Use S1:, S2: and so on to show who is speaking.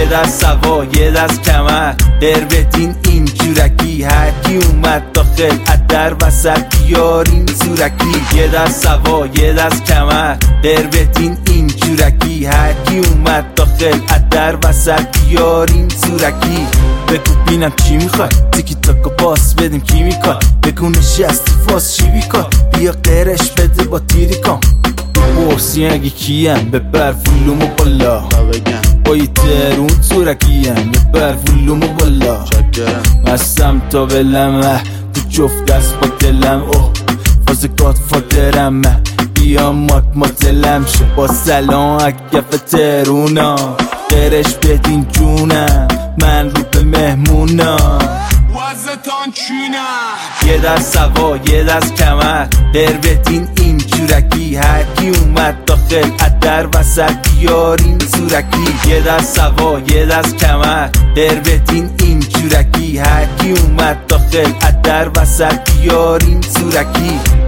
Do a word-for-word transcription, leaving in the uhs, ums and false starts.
S1: دست سوا یه دست کمر در بدین این جورکی، هر کی اومد داخل ادر وسط بیارین زورکی. یه دست سوا یه دست کمر در بدین این جورکی، هر کی اومد داخل ادر وسط بیارین زورکی. بگو بینم چی میخوای، تیکی تاکا باس بدیم کی میکن، بگو نشستی فاس چی بیکن، بیا قرش بده با تیری کن. بورسی اگه کیم ببر فولومو بالا، بایی ترون زورکیم ببر فولومو بالا. مستم تا بلمه تو جفت دست با دلم، اوه فاز گاد فادرم، بیا مات ماتلم شو با سلام اگف ترونا. قرش بدین جونم من رو به مهمونم، وزتان چینم. یه دست سوا یه دست کمر در بدین این جورکی، هر کی اومد داخل ادر وسط بیارین زورکی. یه دست سوا یه دست کمر در بدین این جورکی، هر کی اومد داخل ادر وسط بیارین زورکی.